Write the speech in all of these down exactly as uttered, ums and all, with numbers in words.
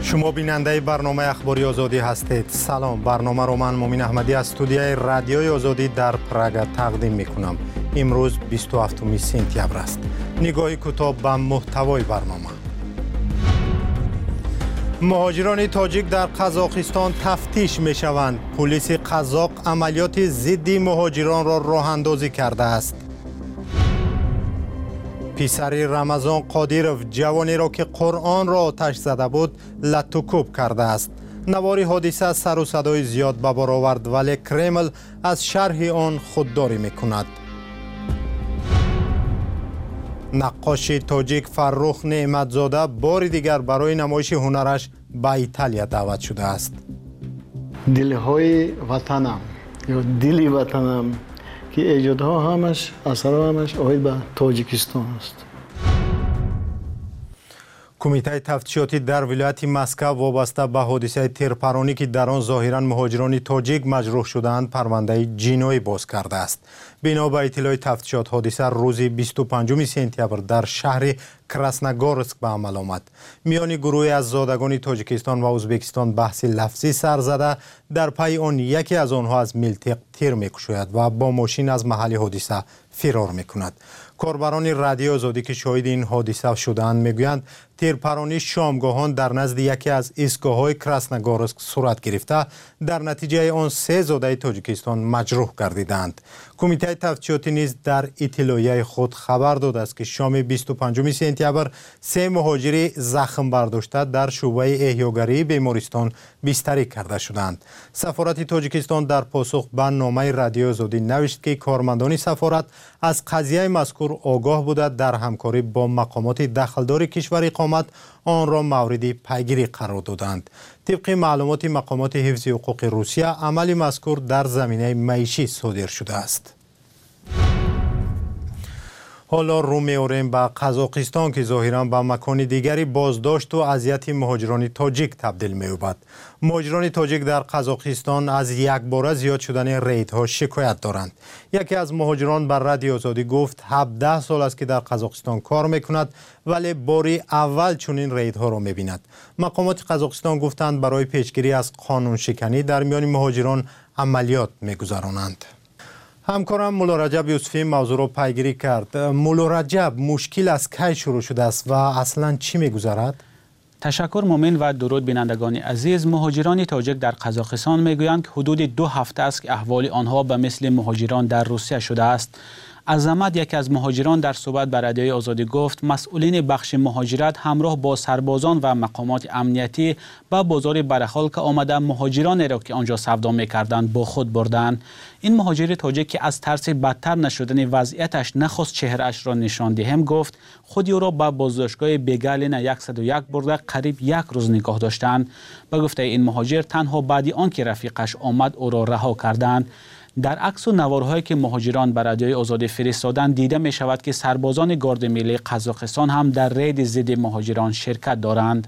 شما بیننده برنامه اخباری آزادی هستید. سلام، برنامه رو من مومین احمدی از استودیوی رادیوی آزادی در پراگ تقدیم میکنم. امروز بیست و هفتم سپتامبر است. نگاهی کوتاه به محتوای برنامه. مهاجران تاجیک در قزاقستان تفتیش می شوند. پلیس قزاق عملیات ضد مهاجران را راه اندازی کرده است. پسر رمضان قادیروف جوانی را که قرآن را آتش زده بود لطوکوب کرده است. نوار حادثه سر و صدای زیاد به بار آورد، ولی کرمل از شرح آن خودداری میکند. نقاش تاجیک فرخ نعمتزاده بار دیگر برای نمایش هنرش به ایتالیا دعوت شده است. دلهای وطنم یا دلی وطنم که ایجادها همش اثرها همش آید به تاجیکستان است. کمیته تفتیشاتی در ولایت مسکو وابسته به حادثه تیرپرانی که در آن ظاهرا مهاجران تاجیک مجروح شدند پرونده جنایی باز کرده است. بنا به اطلاع تفتیشات، حادثه روز بیست و پنجم سپتامبر در شهر کراسنگورسک به عمل آمد. میان گروهی از زادگان تاجیکستان و ازبکستان بحث لفظی سر زده، در پی آن یکی از آنها از ملتق تیر میکشاید و با ماشین از محل حادثه فرار میکند. کاربران رادیو آزادی که شاهد این حادثه شدند میگویند تیرپرانی شامگاهان در نزد یکی از ایستگاه‌های کراسنگورسک صورت گرفته، در نتیجه آن سه زاده تاجیکستان مجروح گردیدند. کمیته تفتیشاتی نیز در اطلاعیه خود خبر داده است که شام بیست و پنجم سپتامبر سه مهاجری زخم برداشته در شعبه احیاگری بیمارستان بستری کرده شدند. سفارت تاجیکستان در پاسخ به نامه رادیو آزادی نوشت که کارمندان سفارت از قضیه مذکور آگاه بوده، در همکاری با مقامات دخلدار کشور اقامت آن را مورد پیگیری قرار دادند. طبق معلومات مقامات حفظ حقوق روسیه، عمل مذکور در زمینه معیشی صادر شده است. حالا رو می‌آوریم به قزاقستان که ظاهراً به مکان دیگری بازداشت و اذیت مهاجران تاجیک تبدیل می‌یابد. مهاجران تاجیک در قزاقستان از یک بار زیاد شدن ریدها شکایت دارند. یکی از مهاجران بر رادیو آزادی گفت هفده سال است که در قزاقستان کار می‌کند، ولی باری اول چنین ریدها را می‌بیند. مقامات قزاقستان گفتند برای پیشگیری از قانون شکنی در میان مهاجران عملیات می‌گذرانند. همکارم مولا رجب یوسفی موضوع را پیگیری کرد. مولا رجب، مشکل از کی شروع شده است و اصلا چی می‌گذرد؟ تشکر مومن و درود بینندگان عزیز. مهاجران تاجیک در قزاقستان میگویند که حدود دو هفته است که احوال آنها به مثل مهاجران در روسیه شده است. عظمت، یکی از مهاجران، در صحبت به رادیوی آزادی گفت مسئولین بخش مهاجرت همراه با سربازان و مقامات امنیتی به بازار برخال که آمده مهاجران را که آنجا سودا می‌کردند با خود بردند. این مهاجر تاجیک که از ترس بدتر نشدن وضعیتش نخواست چهره‌اش را نشان دهم، گفت خود او را به بازداشتگاه بیگالین صد و یک برده قریب یک روز نگاه داشتند. به گفته این مهاجر تنها بعد آنکه رفیقش آمد او را رها کردند. در عکس و نوارهایی که مهاجران بر رادیوی آزادی فرستادند دیده می شود که سربازان گارد ملی قزاقستان هم در رید ضد مهاجران شرکت دارند.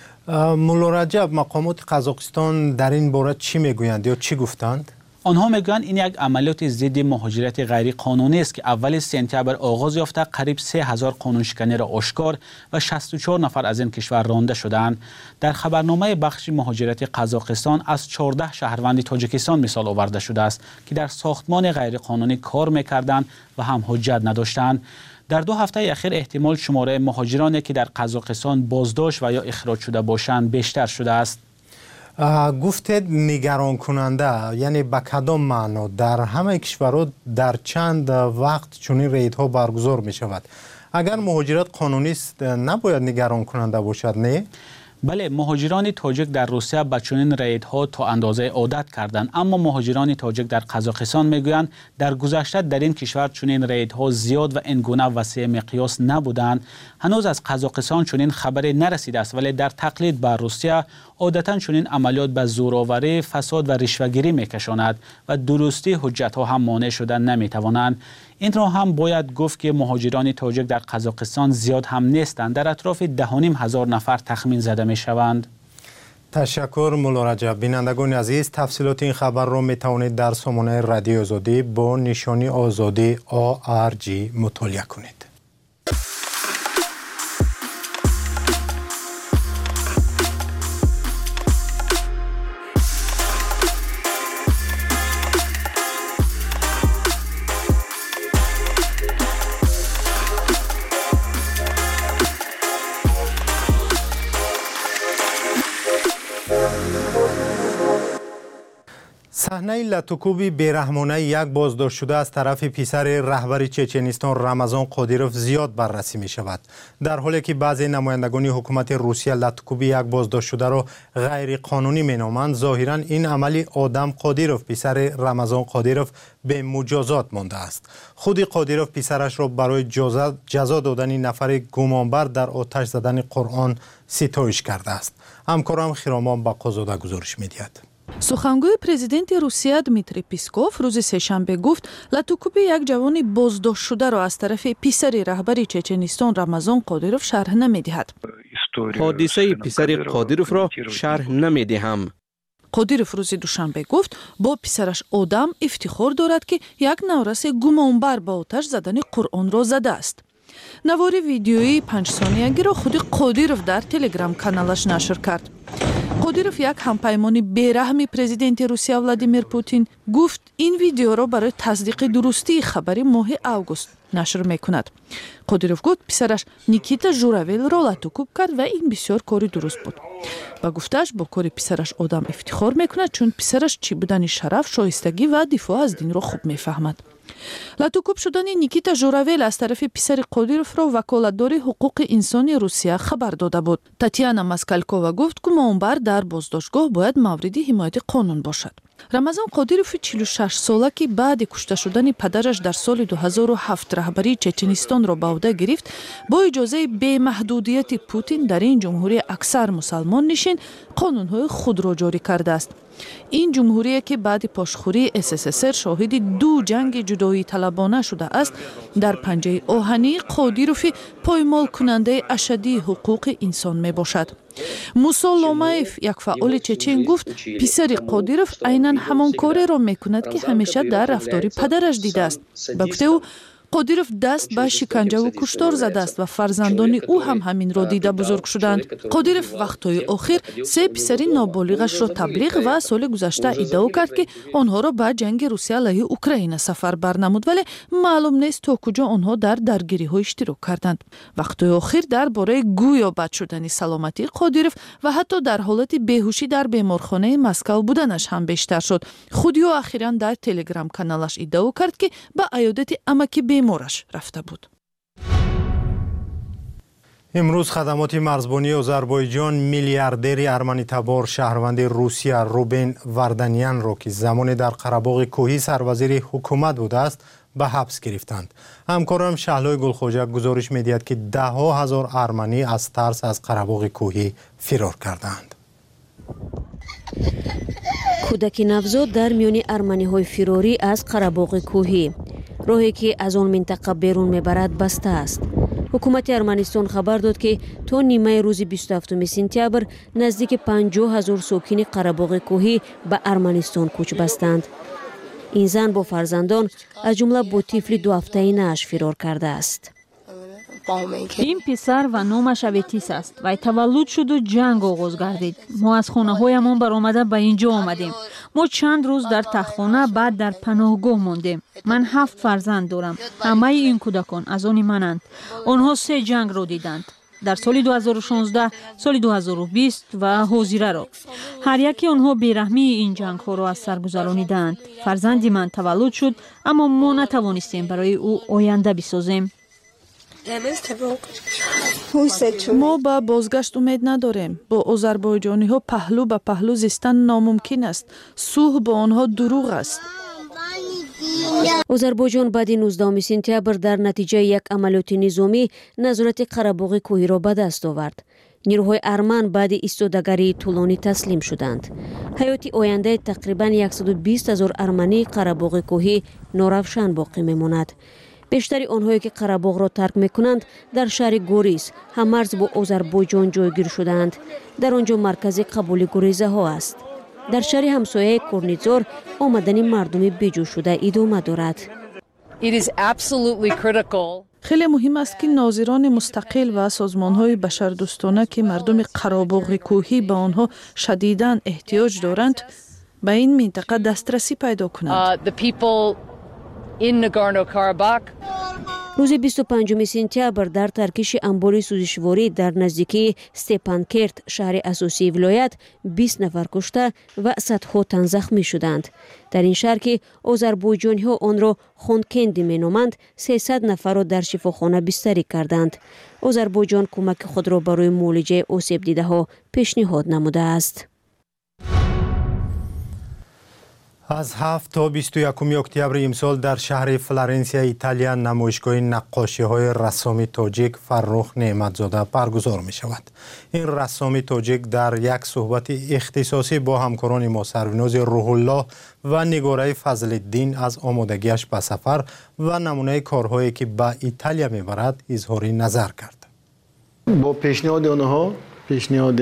مولا رجب، مقامات قزاقستان در این باره چی میگویند یا چی گفتند؟ آنها میگویند این یک عملیات ضد مهاجرت غیر قانونی است که اول سپتامبر آغاز یافته، قریب سه هزار قانون شکنی را آشکار و شصت و چهار نفر از این کشور رانده شدند. در خبرنامه بخش مهاجرت قزاقستان از چهارده شهروند تاجیکستان مثال آورده شده است که در ساختمان غیر قانونی کار میکردند و هم حجت نداشتند. در دو هفته اخیر احتمال شماره مهاجرانی که در قزاقستان بازداشت و یا اخراج شده باشند بیشتر شده است. گفتید نگران کننده، یعنی به کدام معنا؟ در همه کشورها در چند وقت چنین ریدها برگزار می شود. اگر مهاجرت قانونی است نباید نگران کننده باشد، نه؟ بله، مهاجران تاجیک در روسیه به چنین ریدها تا اندازه عادت کردند، اما مهاجران تاجیک در قزاقستان میگویند در گذشته در این کشور چنین ریدها زیاد و این گونه وسیع مقیاس نبودند. هنوز از قزاقستان چنین خبری نرسیده است، ولی در تقلید بر روسیه عادتا چنین عملیات به زورآوری، فساد و رشوه‌گیری میکشاند و درستی حجت‌ها هم مانع شدن نمیتوانند. این را هم باید گفت که مهاجران تاجیک در قزاقستان زیاد هم نیستند، در اطراف ده و نیم هزار نفر تخمین زده می شوند. تشکر مولا رجب. بینندگان عزیز، تفصیلات این خبر را می توانید در سامانه رادیو آزادی با نشانی آزادی آ آر جی مطالعه کنید. صحنه لطوکوبی بیرحمانه یک بازداشت شده از طرف پسر رهبر چچنستان رمضان قادیروف زیاد بررسی می شود. در حالی که بعضی نمایندگان حکومت روسیه لطوکوبی یک بازداشت شده را غیر قانونی می نامند، ظاهرا این عملی آدم قادیروف پسر رمضان قادیروف به مجازات مانده است. خود قادیروف پسرش را برای جزا, جزا دادن نفر گمانبر در آتش زدن قرآن ستایش کرده است. همکارم خرامان بقازاده گزارش می دهد. سخنگوی پرزیدنت روسیه دمیتری پیسکوف روز سه‌شنبه گفت لطوکوبی یک جوان بازداشت شده را از طرف پسر رهبر چچنستان رمضان قادیروف شرح نمی‌دهد. حادثه پسر قادیروف را شرح نمی‌دهم. قادیروف روز دوشنبه گفت با پسرش آدم افتخار دارد که یک نورس گمانبر با آتش زدن قرآن را زده است. نوار ویدیویی پنج ثانیه‌ای را خود قادیروف در تلگرام کانالش نشر کرد. قادیروف یک همپیمانی بیرحمی پرزیدنت روسیه ولادیمیر پوتین گفت این ویدیو را برای تصدیق درستی خبری ماه اوگوست نشر میکند. قادیروف گفت پسرش نیکیتا ژوراویل را لطوکوب کرد و این بسیار کاری درست بود. و گفتش با کاری پسرش آدم افتخار میکند چون پسرش چی بودن شرف، شایستگی و دفاع از دین را خوب میفهمد. لطوکوب شدن نیکیتا ژوراویل از طرف پسر قادیروف را وکالتدار حقوق انسانی روسیه خبر داده بود. تاتیانا ماسکالکووا گفت که گمانبر در بازداشتگاه باید مورد حمایت قانون باشد. رمضان قادیروف چهل و شش ساله که بعد کشته شدن پدرش در سال دو هزار و هفت رهبری چچنستان را به عهده گرفت، با اجازه بی‌محدودیت پوتین در این جمهوری اکثر مسلمان نشین قانون‌های خود را جاری کرده است. این جمهوری که بعد پاشخوری اس اس اس ار شاهد دو جنگ جدایی طلبانه شده است، در پنجه آهنی قادیروف پایمال کننده اشدی حقوق انسان می باشد. موسا لومایف یک فعال چچن گفت پسر قادیروف عیناً همان کاری را می کند که همیشه در رفتار پدرش دیده است. با گفته او قادیروف دست به شکنجه و کشتار زده است و فرزندان او هم همین را دیده بزرگ شدند. قادیروف وقتهای آخر سه پسر نابالغش را تبلیغ و سال گذشته ادعا کرد که آنها را به جنگ روسیه علیه اوکراین سفر برنمود، ولی معلوم نیست تا کجا آنها در درگیری ها اشتراک کردند. وقتهای آخر درباره گویا بد شدن سلامتی قادیروف و حتی در حالت بیهوشی در بیمارخانه مسکو بودنش هم بیشتر شد. خودی او اخیراً در تلگرام کانالش ادعا کرد که به عیادت امکی بیمارش رفته بود. امروز خدمات مرزبانی آذربایجان میلیاردر ارمنی تبار شهروند روسیه روبن وردانیان را که زمان در قره‌باغ کوهی سروزیر حکومت بوده است به حبس گرفتند. همکارم شهلای گلخوجه گزارش می‌دهد که ده ها هزار ارمنی از ترس از قره‌باغ کوهی فرار کردند. کودک نوزاد در میان ارمنی‌های فراری از قره‌باغ کوهی، راهی که از آن منطقه بیرون میبرد بسته است. حکومت ارمنستان خبر داد که تا نیمه روز بیست و هفتم سپتامبر نزدیک پنجاه هزار ساکن قره‌باغ کوهی به ارمنستان کوچ بستند. این زن با فرزندان از جمله با طفل دو هفته‌ای نش فرار کرده است. این پسر و نامش اوتیس است. وی تولد شد و جنگ آغاز گردید. ما از خانه هایمان برآمده به اینجا آمدیم. ما چند روز در تختخانه، بعد در پناهگاه ماندیم. من هفت فرزند دارم. همه این کودکان از آن منند. آنها سه جنگ را دیدند. در سال دو هزار و شانزده، سال دو هزار و بیست و حاضره را. هر یکی آنها بیرحمی این جنگ ها را از سر گذرانیدند. فرزندی من تولد شد، اما ما نتوانستیم برای او آینده بسازیم. ما به بازگشت امید نداریم. با آذربایجانی ها پهلو به پهلو زیستن ناممکن است. صلح با آنها دروغ است. آذربایجان بعد نوزدهم سپتامبر در نتیجه یک عملیات نظامی نظارت قره‌باغ کوهی را به دست آورد. نیروهای ارمن بعد ایستادگی طولانی تسلیم شدند. حیات آینده تقریبا صد و بیست هزار ارمنی قره‌باغ کوهی ناروشن باقی میماند. بیشتری آنهایی که قره‌باغ را ترک میکنند در شهر گوریس هم مرز با آذربایجان جایگیر شدند. در آنجا مرکز قبول گریزه ها است. در شهر همسایه کورنیزار آمدن مردم بیجو شده ادامه دارد. خیلی مهم است که ناظران مستقل و سازمان‌های بشردوستانه که مردم قره‌باغ کوهی به آنها شدیداً احتیاج دارند به این منطقه دسترسی پیدا کنند. روز بیست و پنجم سپتامبر در ترکیش انباری سوزشواری در نزدیکی استپانکرت شهر اساسی ولایت بیست نفر کشته و صدها تن زخمی شدند. در این شهر که آذربایجانی ها آن را خونکندی مینامند، سیصد نفر را در شفاخانه بستری کردند. آذربایجان کمک خود را برای معالجه آسیب دیده ها پیشنهاد نموده است. از هفت تا بیست و یکم اکتبر امسال در شهر فلورانسیا ایتالیا نمایشگاه نقاشی های رسام تاجیک فرخ نعمتزاده برگزار می شود. این رسام تاجیک در یک صحبت اختصاصی با همکاران ما سروناز روح الله و نگاره فضل الدین از آمادگیش به سفر و نمونه کارهایی که به ایتالیا می برد اظهار نظر کرد. با پیشنهاد آنها، پیشنهاد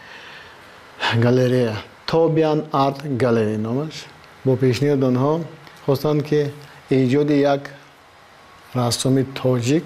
گالری تابیان آرت گالری نامش، با پیشنهاد آنها خواستند که ایجاد یک رسام تاجیک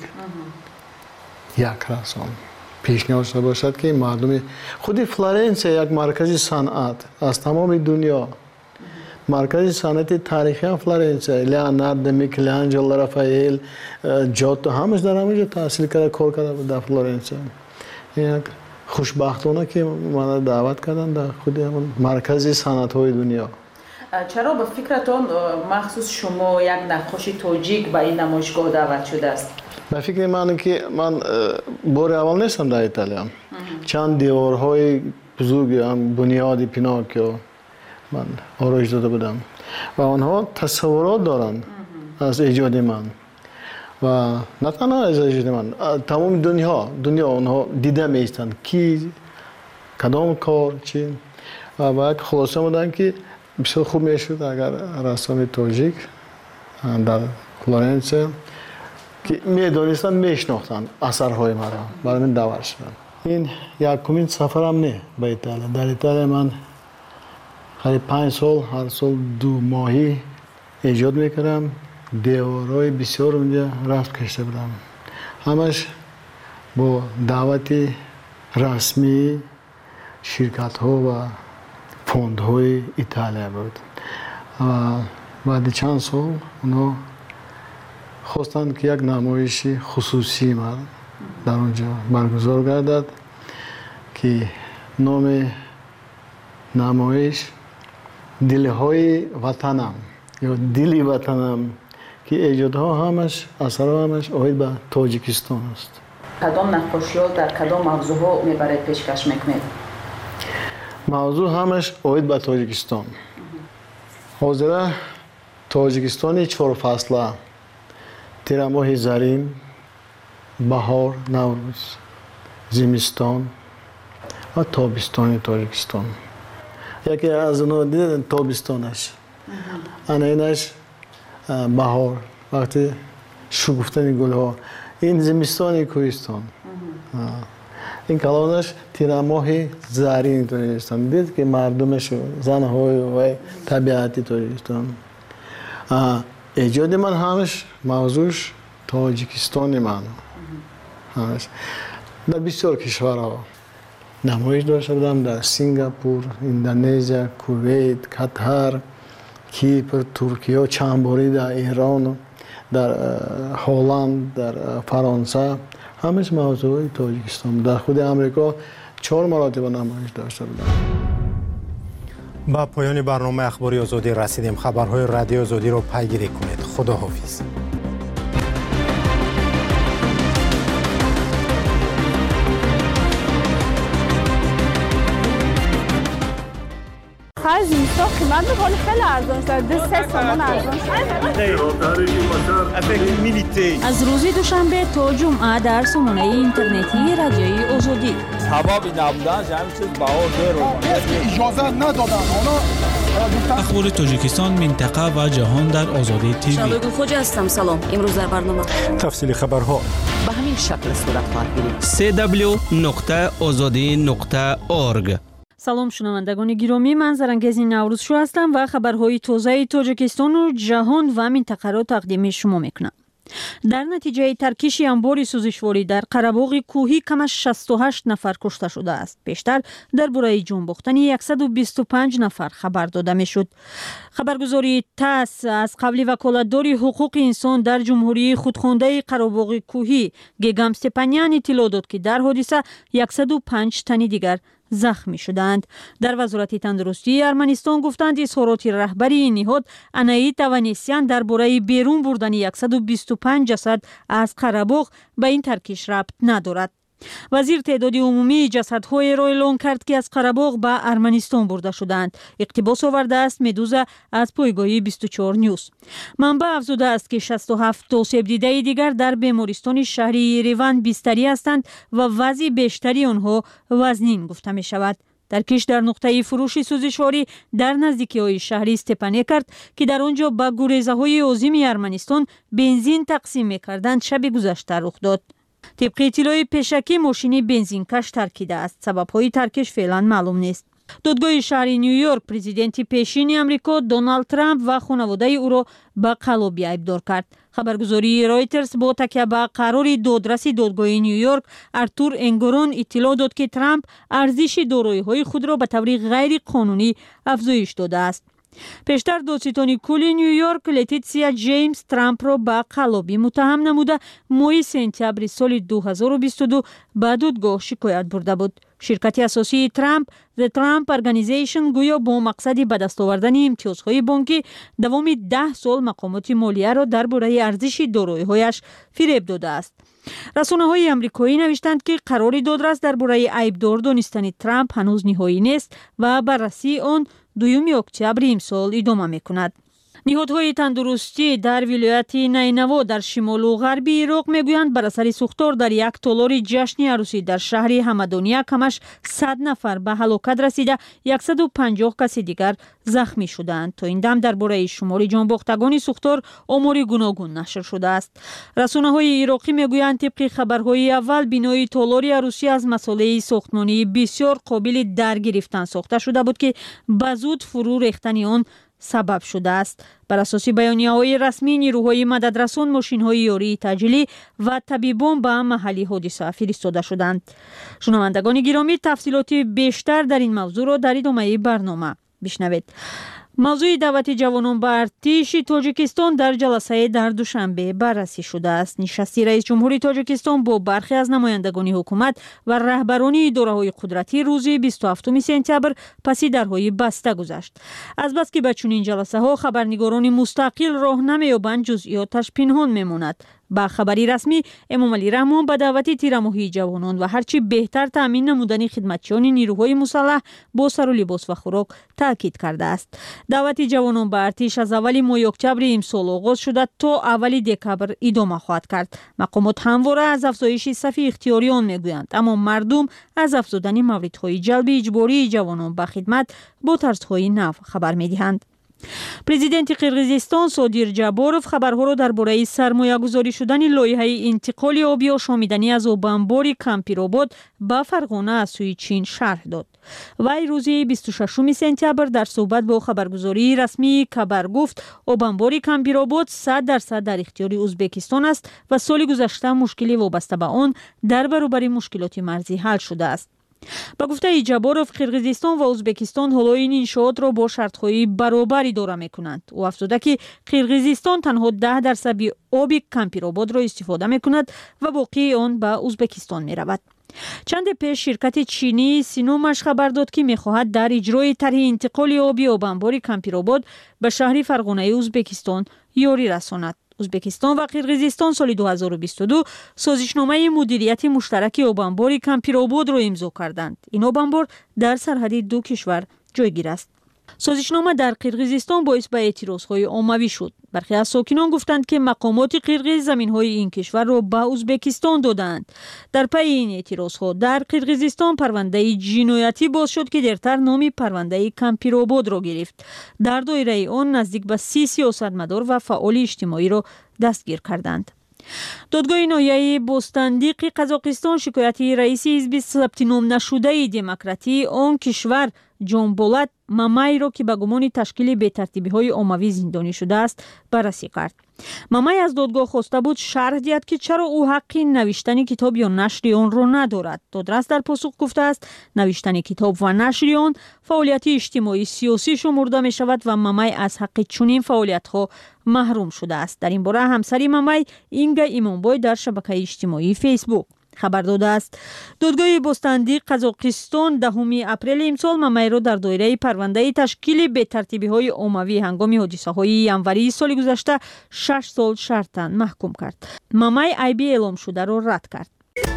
یک رسام پیشنهاد شده باشد که مردم خود فلورانسیا یک مرکز صنعت از تمام دنیا، مرکز صنعت تاریخی فلورانسیا، لیوناردو، میکلانجلو، رافائل، جوتو همش در همونجا تحصیل کرده، کار کرده در فلورانسیا. یک خوشبختانه که من دعوت کردن در خود مرکز صنعت های دنیا. چرا به فکرتون مخصوص شما یک نقاش تاجیک به این نمایشگاه دعوت شده است؟ به فکر من که من بار اول نیستم در ایتالیا. چند دیوارهای بزرگ هم بنیاد پیناکیو من آرایش داده بودم و آنها تصورات دارند از ایجاد من و نه تنها از ایجاد من، تمام دنیا دنیا آنها دیده میستند کی کدام کار چی و باید خلاصه بودن که بسیار خوب میشد اگر رسام تاجیک در فلورانسیا که میدانستن میشناختن اثرهای مرا برای من دعوت شدن. این یکمین سفرم نه به ایتالیا. در ایتالیا من قریب پنج سال هر سال دو ماهی ایجاد میکردم، دیوارهای بسیار اونجا رفت کشته بودم، همش با دعوت رسمی شرکت ها و فوند های ایتالیا بود و بعد چند سال اونا خواستند که یک نمایش خصوصی من در اونجا برگزار گردد که نام نمایش دلهای وطنم یا دلی وطنم که ایجادها همش اثرها همش آید به تاجیکستان است. کدام نقاشی ها در کدام موضوع میبرید پیشکش میکنید؟ موضوع همش آید به تاجیکستان. حاضره تاجیکستانی چهار فصله، تیر ماه زرین، بهار، نوروز، زمستان و تابستان تاجیکستان. یکی از اونها دیدن تابستانش، اینش بهار وقتی شکفتن گل ها، این زمستان کوهستان، این کلانش تیر ماه زرین تاجیکستان. دید که مردمش زنهای و طبیعتی تاجیکستان. ایجاد من همش موضوعش تاجیکستان من همش در بسیار کشورها نمایش داشته بودم، در سینگاپور، اندونزیا، کویت، قطر، کیپر، ترکیه، چند باری در ایران، در هلند، در فرانسه، همش موضوع تاجیکستان. در خود امریکا چهار مراتب نمایش داشته بودم. با پایان برنامه اخباری آزادی رسیدیم. خبرهای رادیو آزادی رو پیگیری کنید. خداحافظ. خرج اینستا قیمت میکنه خیلی ارزان شده، سه سامان ارزان شده. از روز دوشنبه تا جمعه در سامانه اینترنتی رادیوی آزادی. سبابی نبودن همین چیز بهار داره. اجازه ندادن اونا. اخبار تاجیکستان، منطقه و جهان در آزادی تیوی. شبگو خوجا هستم. سلام. امروز در برنامه تفصیل خبرها به همین شکل صورت خواهد گرفت. سه دبلیو نقطه آزادی نقطه اورگ. سلام شنوندگان گرامی، من زرنگزی نوروز شو هستم و خبرهای تازه تاجیکستان و جهان و منطقه را تقدیم شما میکنم. در نتیجه ترکیش انبار سوزشواری در قره‌باغ کوهی کم از شصت و هشت نفر کشته شده است. بیشتر درباره جنباختن صد و بیست و پنج نفر خبر داده میشد. خبرگزاری تاس از قبلی وکالتدار حقوق انسان در جمهوری خودخوانده قره‌باغ کوهی گگام استپانیان اطلاع داد که در حادثه صد و پنج تن دیگر زخمی شدند. در وزارت تندرستی ارمنستان گفتند اظهارات رهبری این نهاد انایی توانستیان درباره بیرون بردن صد و بیست و پنج جسد از قره‌باغ به این ترکیش ربط ندارد. وزیر تعداد عمومی جسدهای را اعلام کرد که از قره‌باغ به ارمنستان برده شدند. اقتباس آورده است مدوزا از پایگاه بیست و چهار نیوز. منبع افزوده است که شصت و هفت توسعه دیده دیگر در بیمارستان شهری یریوان بستری هستند و وضع بیشتری آنها وزنین گفته می شود. ترکیش در نقطه فروش سوزشواری در نزدیکی های شهری استپانیه کرد که در آنجا با گریزه های عظیم ارمنستان بنزین تقسیم می کردند شب گذشته رخ داد. طبق اطلاع پیشکی ماشین بنزینکش ترکیده است. سبب‌های ترکش فعلا معلوم نیست. دادگاه شهر نیویورک پرزیدنت پیشین امریکا دونالد ترامپ و خانواده او را به قلابی ایبدار کرد. خبرگزاری رایترز با تکیه به قرار دادرس دادگاه نیویورک ارتور انگورون اطلاع داد که ترامپ ارزش دارایی‌های خود را به طور غیر قانونی افزایش داده است. پیشتر دادستان کل نیویورک لتیتسیا جیمز ترامپ را به قلابی متهم نموده ماه سپتامبر سال دو هزار و بیست و دو به دادگاه شکایت برده بود. شرکت اساسی ترامپ The Trump Organization گویا با مقصد به دست آوردن امتیازهای بانکی دوام ده سال مقامات مالیه را درباره ارزش دارایی‌هایش فریب داده است. رسانه‌های آمریکایی نوشتند که قرار دادرس درباره ایبدار دانستن ترامپ هنوز نهایی نیست و بررسی آن دوم اکتبر امسال ادامه می‌کند. نهادهای تندرستی در ولایت نینوا در شمال و غربی عراق میگویند بر اثر سوختار در یک تالار جشن عروسی در شهر همدانیه کمش صد نفر به هلاکت رسیده، صد و پنجاه کس دیگر زخمی شدند. تا این دم درباره شمار جانباختگان سوختار آمار گوناگون نشر شده است. رسانه‌های عراقی میگویند طبق خبرهای اول بنای تالار عروسی از مساله ساختمانی بسیار قابل درگرفتن ساخته شده بود که به زود فرو ریختن آن سبب شده است. بر اساس بیانیه‌های رسمی نیروهای مددرسان، ماشین‌های یاری تجلی و طبیبان به محل حادثه فرستاده شدند. شنوندگان گرامی، تفصیلات بیشتر در این موضوع را در ادامه برنامه بشنوید. موضوع دعوت جوانان به ارتش تاجیکستان در جلسه در دوشنبه بررسی شده است. نشست رئیس جمهور تاجیکستان با برخی از نمایندگان حکومت و رهبران اداره‌های قدرتی روز بیست و هفتم سپتامبر پس درهای بسته گذشت. از بس که به چنین جلسه ها خبرنگاران مستقل راه نمی‌یابند، جزئیاتش پنهان میماند. با خبری رسمی امام علی رحمان به دعوت تیرماهی جوانان و هرچی بهتر تامین نمودن خدمتچیان نیروهای مسلح با سر و لباس و خوراک تاکید کرده است. دعوت جوانان به ارتش از اول ماه اکتبر امسال آغاز شده تا اول دکبر ادامه خواهد کرد. مقامات همواره از افزایش صف اختیاریان میگویند، اما مردم از افزودن موردهای جلب اجباری جوانان به خدمت با طرزهای نو خبر میدهند. پرزیدنت قرقیزستان صادر جاباروف خبرها را درباره سرمایه گذاری شدن لایحه انتقال آبی آشامیدنی از آبانبار کمپیرآباد به فرغانه از سوی چین شرح داد. وی روز بیست و ششم سپتامبر در صحبت با خبرگزاری رسمی خبر گفت آبانبار کمپیرآباد صد درصد در اختیار ازبکستان است و سال گذشته مشکلی وابسته به آن در برابر مشکلات مرزی حل شده است. با گفته جاباروف، قرقیزستان و ازبکستان حالا این انشاءات را با شرط‌های برابر اداره می‌کنند. او افزوده که قرقیزستان تنها ده درصد آب کمپیرآباد را استفاده می‌کند و باقی آن به ازبکستان می‌رود. چند پیش شرکت چینی سینومش خبر داد که می‌خواهد در اجرای طرح انتقال آبی آبانبار کمپیرآباد به شهر فرغانه ازبکستان یاری رساند. ازبکستان و قرقیزستان سال دو هزار و بیست و دو سازشنامه مدیریت مشترک آبانبار کمپیرآباد را امضا کردند. این آبانبار در سرحد دو کشور جایگیر است. سازشنامه در قرقیزستان باعث به اعتراضهای عمومی شد. برخی از ساکنان گفتند که مقامات قرقیز زمین‌های این کشور را به ازبکستان دادند. در پی این اعتراضها در قرقیزستان پرونده جنایتی باز شد که دیرتر نام پرونده کمپیرآباد را گرفت. در دایره آن نزدیک به سی سیاستمدار و فعال اجتماعی را دستگیر کردند. دادگاه ناحیه بوستاندیق قزاقستان شکایت رئیس حزب ثبت نام نشده دموکراتی آن کشور جان بولات مامای را که به گمان تشکیل بی‌ترتیبی‌های عمومی زندانی شده است بررسی کرد. مامای از دادگاه خواسته بود شرح دهد که چرا او حقی نوشتن کتاب یا نشر آن را ندارد. دادرس در پاسخ گفته است نوشتن کتاب و نشر آن فعالیت اجتماعی سیاسی شمرده می شود و مامای از حق چنین فعالیت‌ها محروم شده است. در این باره همسری مامای اینگا ایمانبای در شبکه اجتماعی فیسبوک خبر داده است. دادگاه بستاندی قزاقستان دهم اپریل امسال مامای را در دایره پرونده تشکیل بی‌ترتیبی‌های عمومی هنگام حادثه‌های ینوری سال گذشته شش سال شرطاً محکوم کرد. مامای عیبی اعلام شده را رد کرد.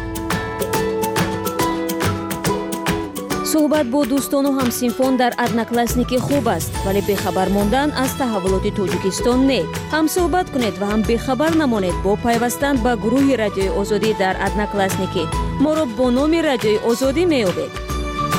صحبت با دوستان و همسینفان در ادناکلاسنیکی خوب است، ولی بخبر ماندن از تحولات تاجیکستان نه. هم صحبت کنید و هم بخبر نمانید با پیوستن به گروه رادیوی آزادی در ادناکلاسنیکی. ما را با نام رادیوی آزادی می‌یابید.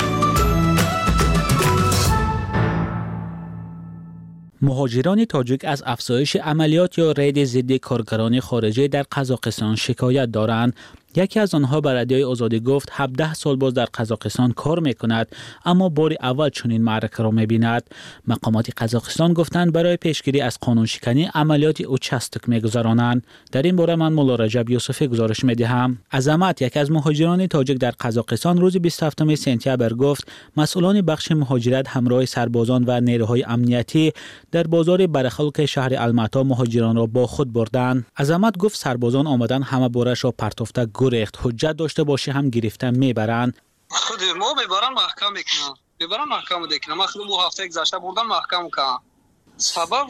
مهاجران تاجیک از افزایش عملیات یا رید ضد کارگران خارجی در قزاقستان شکایت دارند. یکی از آنها به رادیوی آزادی گفت هفده سال باز در قزاقستان کار میکند اما بار اول چنین معرکه را میبیند. مقامات قزاقستان گفتند برای پیشگیری از قانون شکنی عملیات اوچستک میگذرانند. در این باره من مولا رجب یوسفی گزارش میدهم. عظمت یکی از مهاجران تاجیک در قزاقستان روز بیست و هفتم سپتامبر گفت مسئولان بخش مهاجرت همراه سربازان و نیروهای امنیتی در بازار برخلق شهر المتا مهاجران را با خود بردند. عظمت گفت سربازان آمدن همه بارش را پرتافته گریخت. حجت داشته باشه هم گرفتن میبرن. خود ما میبرن محکم میکنن. میبرن محکم میکنن. من خود دو هفته گذشته بردم محکم کردم. سبب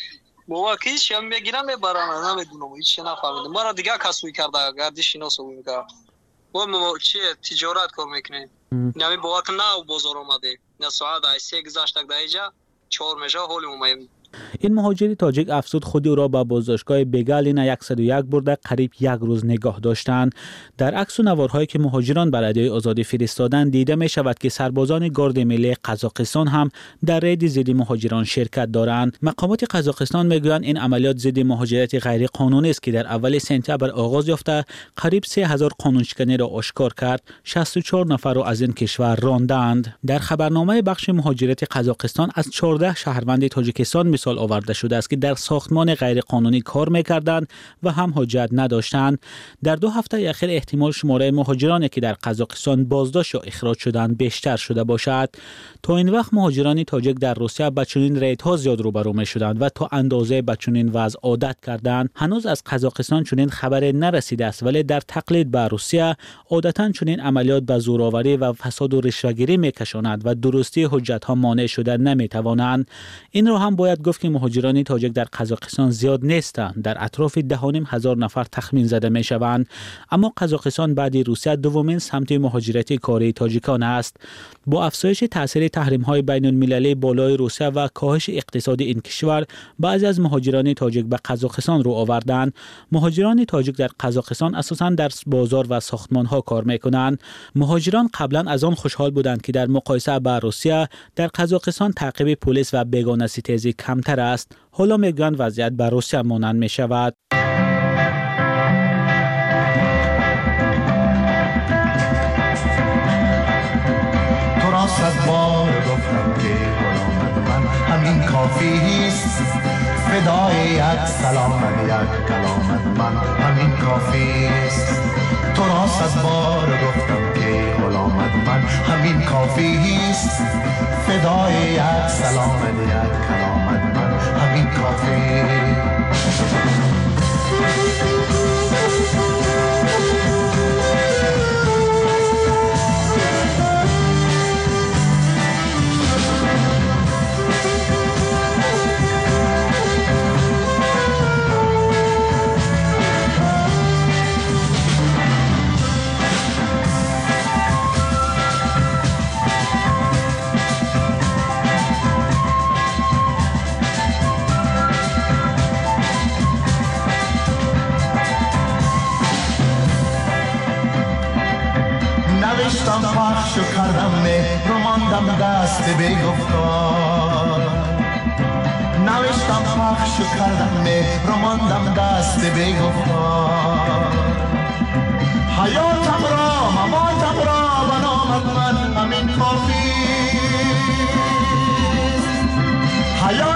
بابا کیش هم میگیرن میبرن نمیدونم هیچ نفهمیدم. ما را دیگه کسوی کرده گردش اینا سوی میکنه. ما چی تجارت کار میکنیم. نمی بابا که نه بازار اومده. نه ساعت سه گذشته دایجا چهار میشه حال اومیم. این مهاجر تاجیک افزود خود او را به بازداشتگاه بگالینا صد و یک برده قریب یک روز نگاه داشتند. در عکس و نوارهایی که مهاجران به رادیوی آزادی فرستادند دیده می شود که سربازان گارد ملی قزاقستان هم در رید ضد مهاجران شرکت دارند. مقامات قزاقستان میگویند این عملیات ضد مهاجرت غیر قانونی است که در اول سپتامبر آغاز یافته قریب سه هزار قانونشکنی را آشکار کرد. شصت و چهار نفر را از این کشور راندند. در خبرنامه بخش مهاجرت قزاقستان از چهارده شهروند تاجیکستان مثال آورده شده است که در ساختمان غیر قانونی کار می‌کردند و هم حجت نداشتند. در دو هفته اخیر احتمال شماره مهاجرانی که در قزاقستان بازداشت یا اخراج شدند بیشتر شده باشد. تا این وقت مهاجران تاجیک در روسیه با چنین ریدها زیاد روبرو می‌شدند و تا اندازه با چنین وضع عادت کردند. هنوز از قزاقستان چنین خبری نرسیده است ولی در تقلید به روسیه عادتاً چنین عملیات به زورآوری و فساد و رشوه‌گیری می‌کشاند و درستی حجت‌ها مانع شده نمی‌توانند. این را هم باید گفت که مهاجران تاجیک در قزاقستان زیاد نیستند. در اطراف ده و نیم هزار نفر تخمین زده می شوند. اما قزاقستان بعد روسیه دومین سمت مهاجرتی کاری تاجیکان است. با افزایش تاثیر تحریم های بین المللی بالای روسیه و کاهش اقتصاد این کشور بعضی از مهاجران تاجیک به قزاقستان رو آوردند. مهاجران تاجیک در قزاقستان اساساً در بازار و ساختمان ها کار می کنند. مهاجران قبلا از آن خوشحال بودند که در مقایسه با روسیه در قزاقستان تعقیب پلیس و بیگانه ستیزی کمتر است. حالا میگویند وضعیت بر روسیه مانند می شود. تو را صد بار گفتم که غلامت من همین کافی است، فدای یک سلامت یک کلامت من همین کافی است. تو را صد بار گفتم که غلامت من همین کافی است، فدای یک سلامت یک کلامت من همین کافی. نوشتم پخش و کردم مهر و ماندم دست بگفتار. نوشتم پخش و کردم مهر و ماندم دست بگفتار. حیاتم را مماتم را بنامت من همین کافی.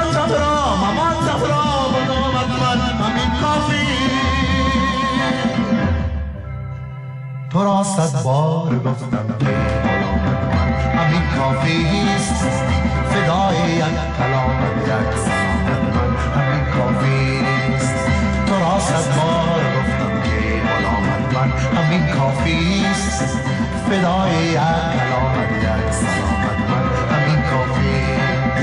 صفرا مامان صفرا بدامت من همین کافی. تو را صد بار گفتم که غلامت من همین کافیست. فدای یک کلامت یک سلامت من همین کافیست. تو را صد بار گفتم که غلامت من همین کافیست. فدای یک کلامت یک سلامت من همین کافیست.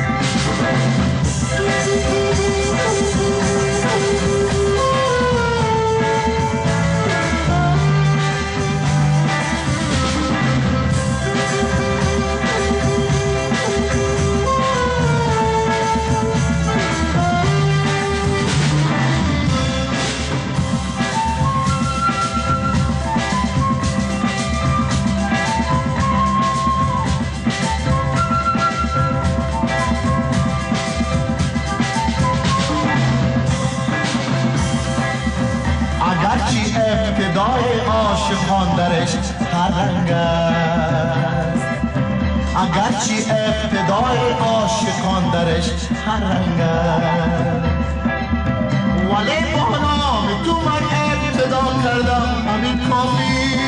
ابتدای عاشقان درش هر رنگ است. اگرچه ابتدای عاشقان درش هر رنگ است، ولی با نام تو من ابتدا کردم همین کافی.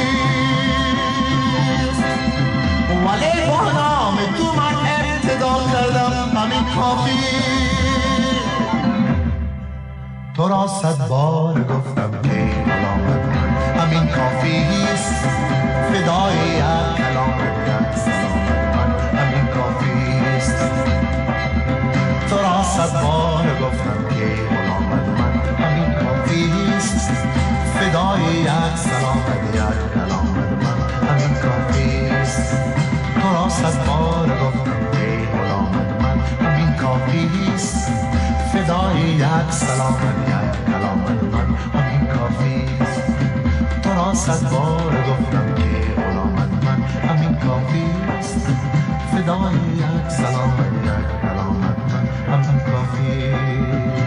ولی با نام تو من ابتدا کردم همین کافی. تو را صد بار گفتم که غلامت من همین کافیست. فدای یک کلامت یک سلامت من همین کافیست. تو را صد بار گفتم که غلامت من همین کافیست. فدای یک سلامت یک کلامت من همین کافیست. تو را صد بار گفتم که غلامت من همین کافیست. فدای یک سلامت یک کلامت من همین کافیست. تو را صد بار گفتم که غلامت من همین کافیست. فدای یک سلامت یک کلامت من همین کافیست.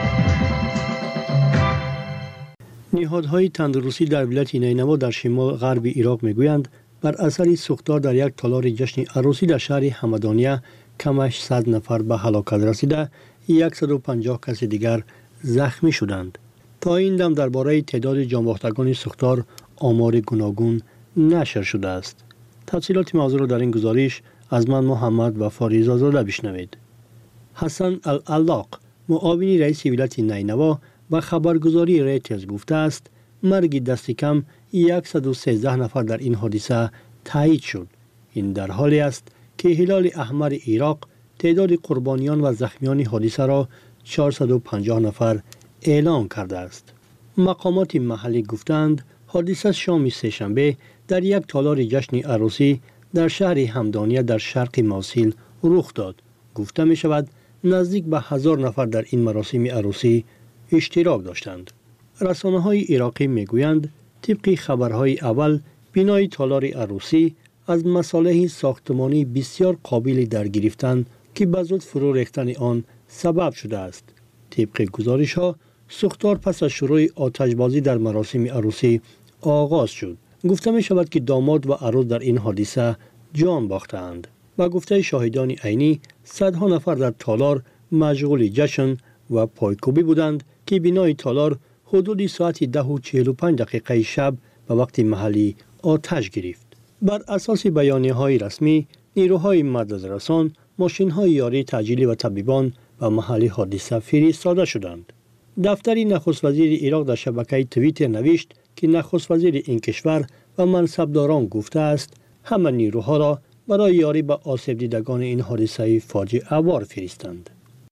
نهادهای تندرستی در ولایت نینوا در شمال غرب عراق میگویند بر اثر سوختار در یک تالار جشن عروسی در شهر همدانیه کمش صد نفر به هلاکت رسیده، صد و پنجاه کس دیگر زخمی شدند. تا این دم درباره تعداد جانباختگان سوختار آمار گوناگون نشر شده است. تفصیلات موضوع را در این گزارش از من محمد و فاریزا زاده بشنوید. حسن العلاق معاون رئیس ولایت نینوا و خبرگزاری ریترز گفته است مرگ دست کم صد و سیزده نفر در این حادثه تایید شد. این در حالی است که هلال احمر عراق تعداد قربانیان و زخمیان حادثه را چهارصد و پنجاه نفر اعلام کرده است. مقامات محلی گفتند حادثه شام سه‌شنبه در یک تالار جشن عروسی در شهر همدانیه در شرق موصل رخ داد. گفته می شود نزدیک به هزار نفر در این مراسم عروسی اشتراک داشتند. رسانه های عراقی می گویند طبق خبرهای اول بنای تالار عروسی از مصالح ساختمانی بسیار قابل در گرفتن که به زود فرو ریختن آن سبب شده است. طبق گزارش ها سوختار پس از شروع آتشبازی در مراسم عروسی آغاز شد. گفته می شود که داماد و عروس در این حادثه جان باختند. و گفته شاهدان عینی صدها نفر در تالار مشغول جشن و پایکوبی بودند که بنای تالار حدود ساعت ده و چهل و پنج دقیقه شب به وقت محلی آتش گرفت. بر اساس بیانیه های رسمی نیروهای مددرسان، ماشین های یاری تعجیلی و طبیبان و محل حادثه فرستاده شدند. دفتر نخست وزیر عراق در شبکه توییتر نوشت که نخست وزیر این کشور و منصبداران گفته است همه نیروها را برای یاری به آسیب دیدگان این حادثه فاجعه وار فرستند.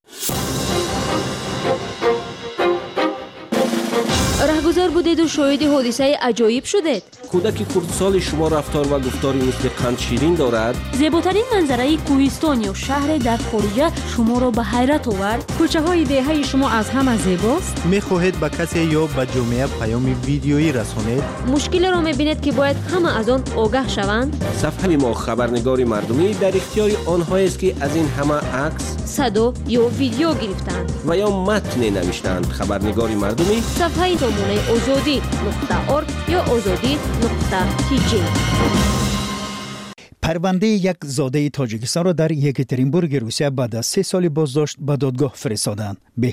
رهگذر بودید و شاهد حادثه عجایب شدید. کودک خردسال شما رفتار و گفتاری مثل قند شیرین دارد. زیباترین منظره کوهستان یا شهر در خارجه شما را به حیرت آورد. کوچه های دهه شما از همه زیباست. میخواهید به کسی یا به جامعه پیام ویدیویی رسانید؟ مشکل را میبینید که باید همه از آن آگاه شوند. صفحه ما خبرنگار مردمی در اختیار آنهایی است که از این همه عکس، صدا یا ویدیو گرفتند و یا متن نوشتند. خبرنگار مردمی صفحه سامانه آزادی نقطه ارگ یا آزادی نقطه تی جی. پرونده یک زاده تاجیکستان را در یکاترینبورگ روسیه بعد از سه سال بازداشت به دادگاه فرستادند.